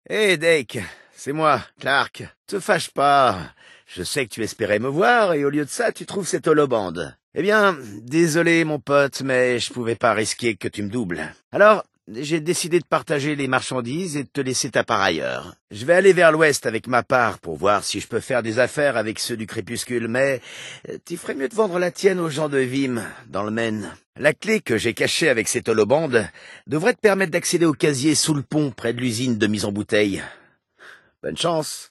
Hé, Dake, c'est moi, Clark. Te fâche pas. Je sais que tu espérais me voir et au lieu de ça, tu trouves cette holobande. Eh bien, désolé mon pote, mais je pouvais pas risquer que tu me doubles. Alors, j'ai décidé de partager les marchandises et de te laisser ta part ailleurs. Je vais aller vers l'ouest avec ma part pour voir si je peux faire des affaires avec ceux du crépuscule, mais tu ferais mieux de vendre la tienne aux gens de Vim, dans le Maine. La clé que j'ai cachée avec cette holobande devrait te permettre d'accéder au casier sous le pont près de l'usine de mise en bouteille. Bonne chance.